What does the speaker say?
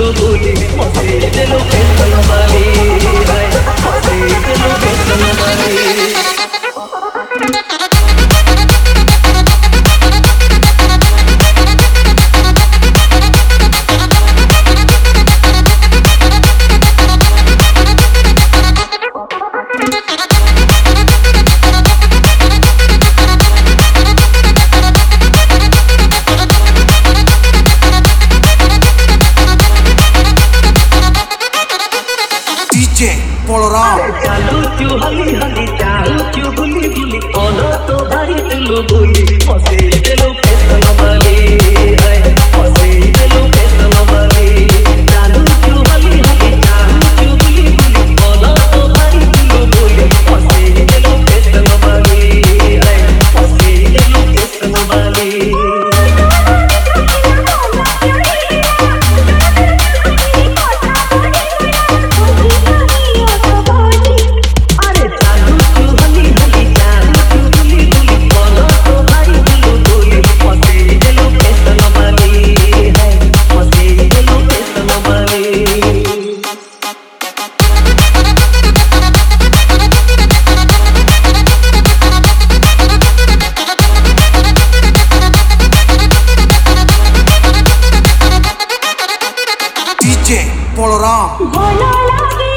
बोली मसे दिलो फैशन वाली है मसे दिलो फैशन वाली चालू क्यों हली हली चालू क्यों बुली बुली ओनो तो भारी दिलो बोली मसे दिलो फैशन वाली है मसे दिलो फैशन वाली चालू क्यों हली हली चालू क्यों बुली बुली ओनो तो भारी दिलो बोली मसे दिलो फैशन वाली है मसे दिलो फैशन वाली Boloram.